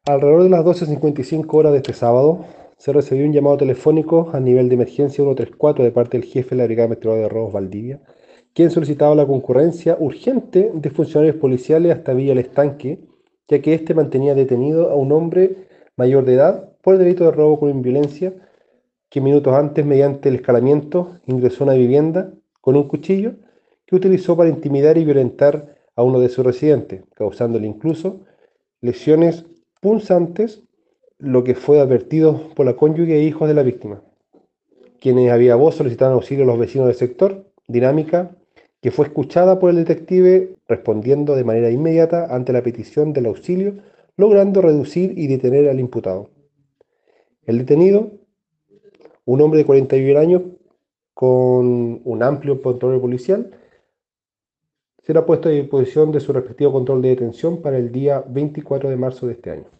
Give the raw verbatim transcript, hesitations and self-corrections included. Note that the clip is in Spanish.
Alrededor de las doce cincuenta y cinco horas de este sábado, se recibió un llamado telefónico a nivel de emergencia ciento treinta y cuatro de parte del jefe de la Brigada Investigadora de Robos Valdivia, quien solicitaba la concurrencia urgente de funcionarios policiales hasta Villa El Estanque, ya que éste mantenía detenido a un hombre mayor de edad por el delito de robo con violencia, que minutos antes, mediante el escalamiento, ingresó a una vivienda con un cuchillo que utilizó para intimidar y violentar a uno de sus residentes, causándole incluso lesiones punzantes, lo que fue advertido por la cónyuge e hijos de la víctima, quienes a viva voz solicitaron auxilio a los vecinos del sector, dinámica que fue escuchada por el detective respondiendo de manera inmediata ante la petición del auxilio, logrando reducir y detener al imputado. El detenido, un hombre de cuarenta y un años con un amplio control policial, será puesto a disposición de su respectivo control de detención para el día veinticuatro de marzo de este año.